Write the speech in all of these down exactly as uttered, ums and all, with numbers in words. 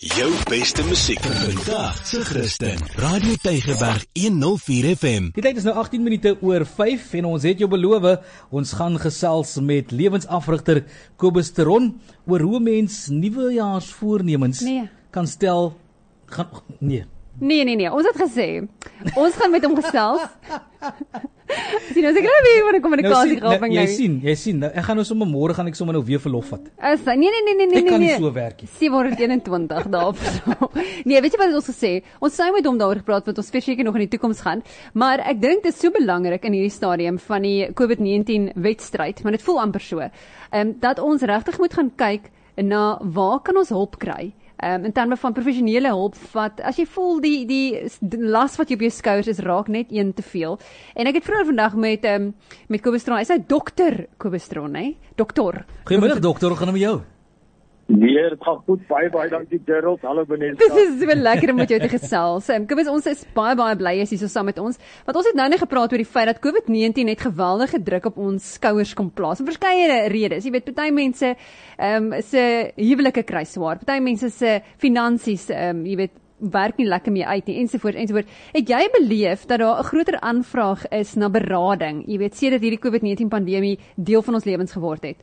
Jou beste musiek vandag se Christen. Radio Tygerberg honderd vier F M. Die tyd is nou agttien minute oor vyf en ons het jou beloof, ons gaan gesels met lewensafrigter Kobus Teron oor hoe mens nuwejaarsvoornemens nee. kan stel. Gaan, nee. Nee, nee, nee, ons het gesê, ons gaan met hom gesels. Sien, ons ek nou weer van 'n kommunikasie nou, graping nou. Jy nou. sien, jy sien, ek gaan nou sommer môre gaan ek sommer nou weer verlof vat. As, nee, nee, nee, nee, nee. Ek kan nie nee. so werk nie. sewe honderd eenentwintig daarop so. Nee, weet jy wat het ons gesê? Ons sou met hom daaroor gepraat, want ons verseker nog in die toekoms gaan. Maar ek dink dit is so belangrik in hierdie stadium van die COVID negentien wedstryd, maar dit voel amper so, um, dat ons regtig moet gaan kyk na waar kan ons hulp kry? Um, in terme van professionele hulp, wat as jy voel die die las wat jy op jou skouers is raak net een te veel. En ek het vroeër vandag met um, met Kobus Teron, hy sê dokter Kobus Teron, hè? Dokter. Goeiemiddag dokter, hoe gaan dit met jou? Nee, dit gaan goed, baie baie dankie Gerald, hallo Vanessa. Dit is so lekker om met jou te gesels. Um, Kobus, ons is baie baie bly jy is hier saam met ons. Want ons het nou net gepraat oor die feit dat COVID negentien net geweldige druk op ons skouers kom plaas. Vir verskeie redes. Jy weet, party mense ehm um, se huwelike kry swaar. Party mense se finansies ehm um, jy weet werk nie lekker mee uit nie ensovoorts ensovoorts. Het jy beleef dat daar 'n groter aanvraag is na berading? Jy weet, sedert hierdie COVID negentien pandemie deel van ons lewens geword het?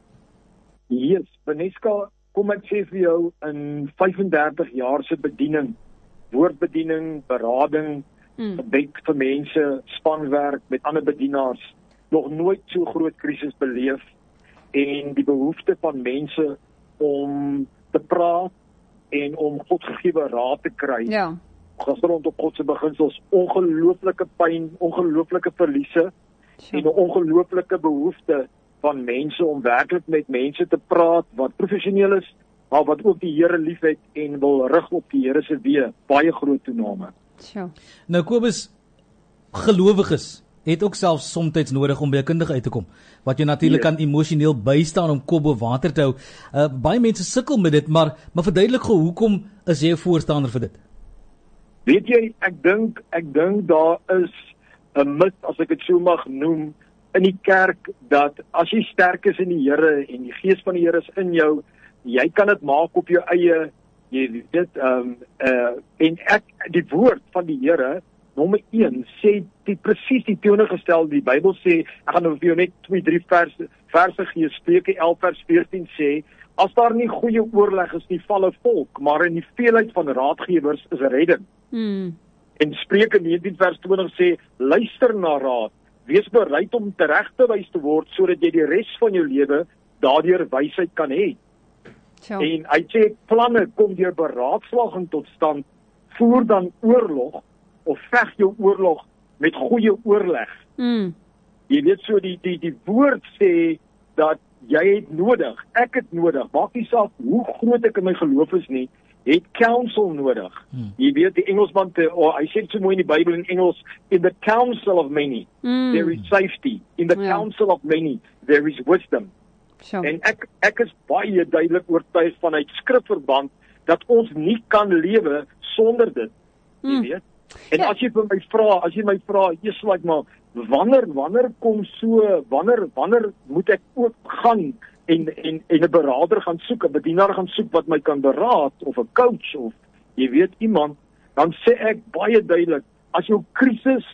Yes, Vanessa, kom ek sê vir jou, in vyfendertig jaar se bediening, woordbediening, berading, Hmm. gebed vir mense, spanwerk met ander bedienaars, nog nooit so groot krisis beleef en die behoefte van mense om te praat en om Godgegewe raad te kry. Ja. Gegrond op God se beginsels, ongelooflike pyn, ongelooflike verliese Sure. en 'n ongelooflike behoefte van mense om werklik met mense te praat wat professioneel is, maar wat ook die Here liefhet en wil rig op die Here se weë, baie groot toename. Sure. Nou Kobus, gelowiges het ook selfs soms nodig om by 'n kundige uit te kom, wat jy natuurlik Ja. kan emosioneel bystaan om kop bo water te hou. Uh, baie mense sukkel met dit, maar maar verduidelik gou, hoekom is jy 'n voorstander vir dit? Weet jy, ek dink ek dink daar is 'n mit, as ek dit so mag noem, in die kerk, dat as jy sterk is in die Here en die Gees van die Here is in jou, jy kan dit maak op jou eie, jy weet, ehm um, uh, en ek die woord van die Here, nommer een, sê die presies die teenoorgestelde. Die Bybel sê, ek gaan nou vir jou net twee drie verse verse gee. Spreuke elf vers veertien sê, as daar nie goeie oorleg is nie, val 'n volk, maar in die veelheid van raadgewers is redding. Hmm. En Spreuke negentien vers twintig sê, luister na raad, wees bereid om tereg te wys te word, sodat jy die res van jou lewe daardeur wysheid kan hê. Sure. En hy sê, planne kom deur beraadslaging tot stand, voer dan oorlog, of veg jou oorlog met goeie oorleg. Hmm. Jy weet, so die die die woord sê dat jy het nodig, ek het nodig, maak nie saak hoe groot ek in my geloof is nie, het counsel nodig. Hmm. Jy weet, die Engelsman, te, oh, hy sê so mooi in die Bybel in Engels, in the counsel of many, Hmm. there is safety. In the Ja. counsel of many, there is wisdom. Sure. En ek ek is baie duidelik oortuig vanuit skrifverband dat ons nie kan lewe sonder dit. Jy Mm. weet. En Ja. as jy vir my vra, as jy my vra, eers like maar wanneer wanneer kom so wanneer wanneer moet ek ook gaan en en en 'n beraader gaan soek, 'n bedienaar gaan soek wat my kan beraad of 'n coach of jy weet iemand, dan sê ek baie duidelik, as jou krisis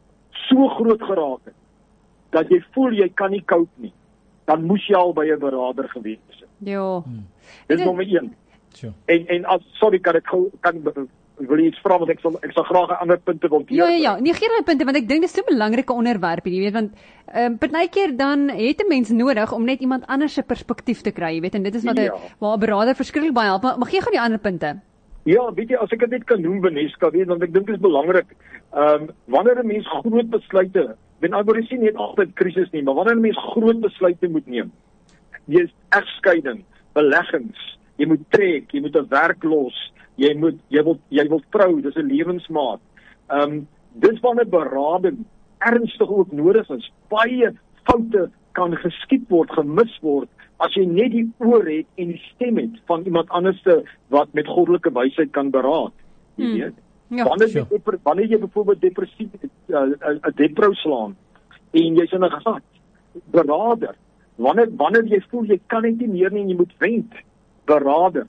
so groot geraak het dat jy voel jy kan nie cope nie, dan moes jy al by 'n beraader gewees het. Ja. Dis Dit- nommer een. Sure. En en as sorry kan ek gou kan wil jy iets vra, want ek sal ek sal graag 'n ander punte wil Ja, ja, ja. Nee, gee daai punte, want ek dink dis so 'n belangrike onderwerp hier, jy weet, want ehm um, partykeer dan het 'n mens nodig om net iemand anders se perspektief te kry, jy weet, en dit is wat 'n Ja. waar 'n beraader verskriklik baie help. Maar, maar gee gou die ander punte. Ja, weet jy, as ek dit net kan noem, Vanessa, weet, want ek dink dit is belangrik. Ehm um, wanneer 'n mens groot besluite, ben albereeds nie net altyd krisis nie, maar wanneer 'n mens groot besluite moet neem. Jy is egskeiding, beleggings, jy moet trek, jy moet 'n werk los, jy moet jy wil jy wil trou, dis 'n lewensmaat. Ehm um, dis wanneer berading ernstig ook nodig is. Baie foute kan geskied word, gemis word, as jy net die oor het en die stem het van iemand anderste wat met goddelike wysheid kan beraad. Jy Hmm. weet. Ja, Wanneer sure. jy wanneer jy byvoorbeeld depressief 'n uh, 'n deprou slaan en jy's in 'n gat, beraader. Wanneer wanneer jy voel jy kan net nie meer nie en jy moet wend, beraader.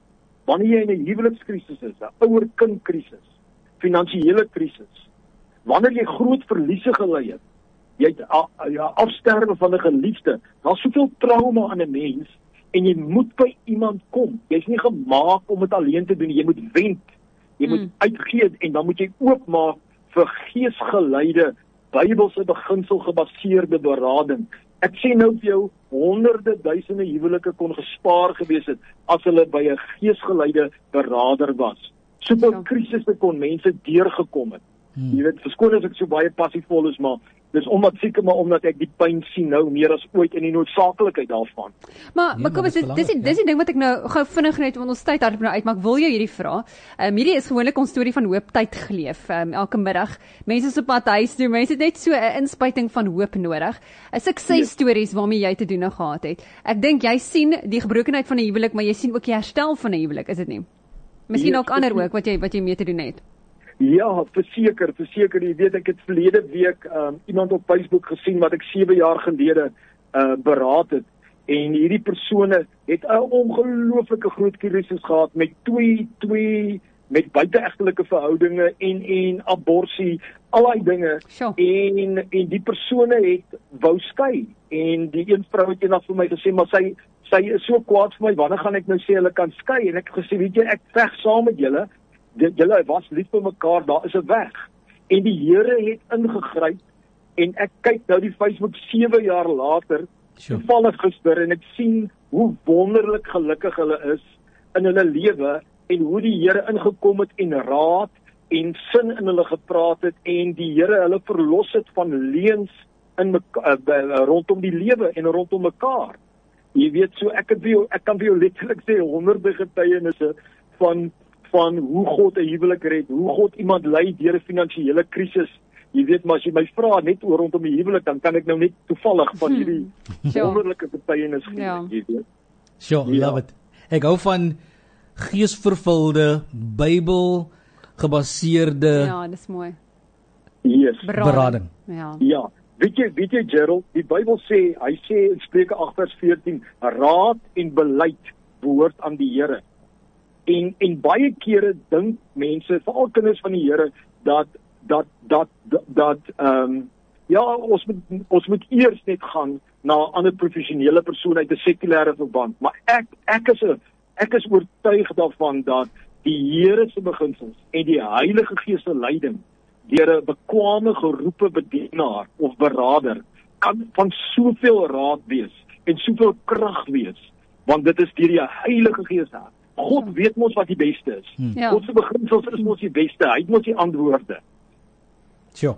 wanneer jy in 'n huwelikskrisis is, 'n ouer-kind krisis, finansiële krisis, wanneer jy groot verliese gely het, jy het a, ja, afsterwe van 'n geliefde, daar's soveel trauma aan 'n mens, en jy moet by iemand kom. Jy's nie gemaak om dit alleen te doen, jy moet wend, jy moet mm. uitgee, en dan moet jy oopmaak vir geesgeleide, Bybelse beginsel gebaseerde berading. Ek sê nou vir jou, honderde duisende huwelike kon gespaar gewees het, as hulle by 'n geesgeleide berader was. Soveel ja. krisisse kon mense deurgekom het. Hmm. Jy weet, verskoon as ek so baie passievol is, maar dis omdat seker maar omdat ek die pyn sien nou meer as ooit in die noodsaaklikheid daarvan. Maar nee, maar kom ons dis dis dis die ding wat ek nou gou vinnig net want ons tyd hardop nou uit, maar ek wil jou hierdie vra. Ehm um, hierdie is gewoonlik ons storie van hoop tyd geleef. Ehm um, elke middag mense is op pad huis toe, mense het net so 'n inspuiting van hoop nodig. 'n Suksesstories waarmee jy te doen gehad het. Ek dink jy sien die gebrokenheid van 'n huwelik, maar jy sien ook die herstel van 'n huwelik, is dit nie? Miskien ook ander ook wat jy wat jy mee te doen het. Ja, verseker, verseker, jy weet ek het verlede week um, iemand op Facebook gesien wat ek sewe jaar gelede uh, beraad het, en hierdie persone het 'n ongelooflike groot krisis gehad met twee twee met buiteegtelike verhoudinge en en abortus, al daai dinge, sure. en en die persone het wou skei, en die een vrou het eendag vir my gesê, maar sy sy is so kwaad vir my, wanneer gaan ek nou sê hulle kan skei, en ek het gesê, weet jy, ek veg saam met julle, julle was lief vir mekaar, daar is 'n weg. En die Here het ingegryp, en ek kyk nou die Facebook sewe jaar later, sure. toevallig gister, en ek sien hoe wonderlik gelukkig hulle is in hulle lewe, en hoe die Here ingekom het en raad en sin in hulle gepraat het, en die Here hulle verlos het van leuns in mekaar, uh, rondom die lewe en rondom mekaar. Jy weet, so ek kan vir jou, ek kan vir jou letterlik sê honderde getuienisse van van hoe God 'n huwelik red, hoe God iemand lei deur 'n finansiële krisis. Jy weet, maar as jy my vra net oor rondom die huwelik, dan kan ek nou net toevallig van hierdie sure. wonderlike getuienis gee, ja. jy weet. Sure, ja. love it. Ek hou van geesvervulde, Bybel gebaseerde Ja, dis mooi. Yes. Berading. berading. Ja. Ja, weet jy, weet jy Gerald, die Bybel sê, hy sê in Spreuke agt vers veertien, raad en beleid behoort aan die Here. En en baie kere dink mense, veral kinders van die Here, dat dat dat dat dat ehm um, ja, ons moet ons moet eers net gaan na 'n ander professionele persoon uit 'n sekulêre verband, maar ek ek is 'n ek is oortuig daarvan dat die Here se beginsels en die Heilige Gees se leiding deur 'n bekwame geroepe bedienaar of berader kan van soveel raad wees en soveel krag wees, want dit is deur die Heilige Gees daar. God weet mos wat die beste is. Hmm. Ja. God se beginsels is mos die beste. Hy het mos die antwoorde. Sure.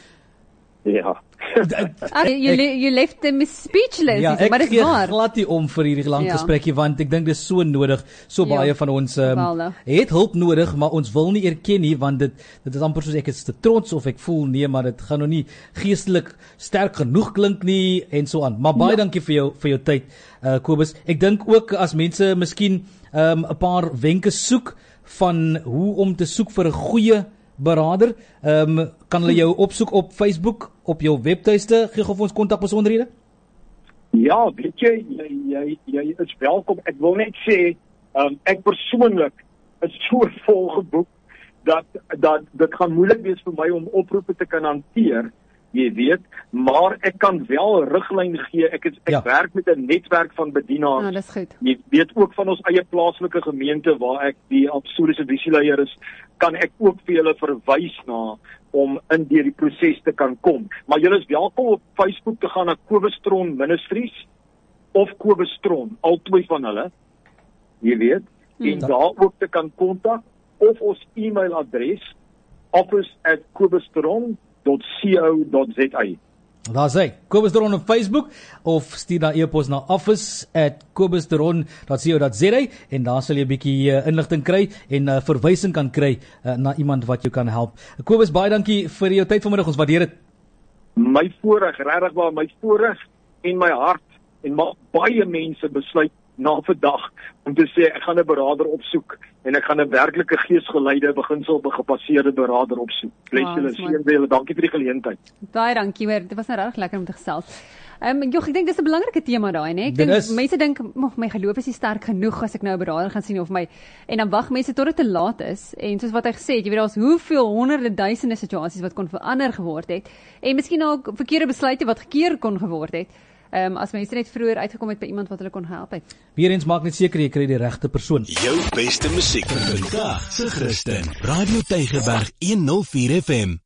Ja. Ah, you, le you left them speechless, Ja, maar ek dit is gee waar. glad nie om vir hierdie lang Ja. gesprekkie, want ek dink dis so nodig. So Ja, baie van ons um, geweldig. het hulp nodig, maar ons wil nie erken nie, want dit dit is amper soos ek is te trots of ek voel nee, maar dit gaan nou nie geestelik sterk genoeg klink nie en so aan. Maar baie Ja. dankie vir jou vir jou tyd, uh, Kobus. Ek dink ook as mense miskien um, 'n paar wenke soek van hoe om te soek vir 'n goeie berader, ehm um, kan hulle jou opsoek op Facebook, op jou webtuiste, gee gou vir ons kontakbesonderhede. Ja, weet jy, jy jy jy is welkom. Ek wil net sê, um, ek persoonlik is so volgeboek dat dat dit gaan moeilik wees vir my om oproepe te kan hanteer, jy weet, maar ek kan wel riglyn gee. Ek is ek Ja. werk met 'n netwerk van bedienaars. Ja, dis goed. Jy weet ook van ons eie plaaslike gemeente waar ek die apostoliese visieleier is, kan ek ook vir julle verwys na om in deur die proses te kan kom. Maar julle is welkom op Facebook te gaan na Kobus Tron Ministries of Kobus Tron, al twee van hulle. Jy weet, Hmm. en daar ook te kan kontak of ons e-mailadres office at kobustron dot co dot za. Daar's hy, Kobus de Ron op Facebook, of stuur dan e-pos na office at kobusderon dot co dot za, en daar sal jy 'n bietjie uh, inligting kry en uh, verwysing kan kry uh, na iemand wat jou kan help. Kobus, baie dankie vir jou tyd vanmiddag, ons waardeer dit. My voorreg, regtig waar my voorreg en my hart, en maar baie mense besluit na vandag om te sê ek gaan 'n beraader opsoek en ek gaan 'n werklike geesgeleide beginsel gepasseerde beraader opsoek. Bless Ah, julle, dis mooi. seën julle. Dankie vir die geleentheid. Baie dankie hoor. Dit was nou regtig lekker om te gesels. Ehm um, joh, ek dink dis 'n belangrike tema daai, né? Ek Dit dink is. mense dink, "Mag my geloof is nie sterk genoeg as ek nou 'n beraader gaan sien of my." En dan wag mense tot dit te laat is. En soos wat hy gesê het, jy weet daar's hoeveel honderde duisende situasies wat kon verander geword het en miskien ook verkeerde besluite wat gekeer kon geword het. Ehm um, as mense net vroeër uitgekom het by iemand wat hulle kon help het. Weer eens maak net seker jy kry die regte persoon. Jou beste musiek vir vandag se Christen. Radio Tygerberg honderd vier F M.